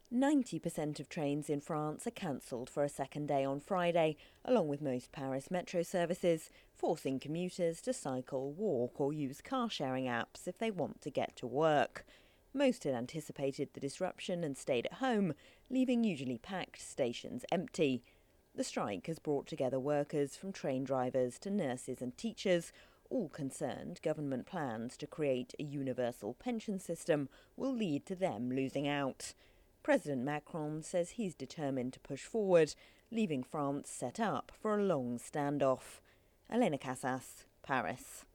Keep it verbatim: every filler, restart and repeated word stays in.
ninety percent of trains in France are cancelled for a second day on Friday, along with most Paris metro services, forcing commuters to cycle, walk or use car-sharing apps if they want to get to work. Most had anticipated the disruption and stayed at home, leaving usually packed stations empty. The strike has brought together workers from train drivers to nurses and teachers. All concerned government plans to create a universal pension system will lead to them losing out. President Macron says he's determined to push forward, leaving France set up for a long standoff. Elena Casas, Paris.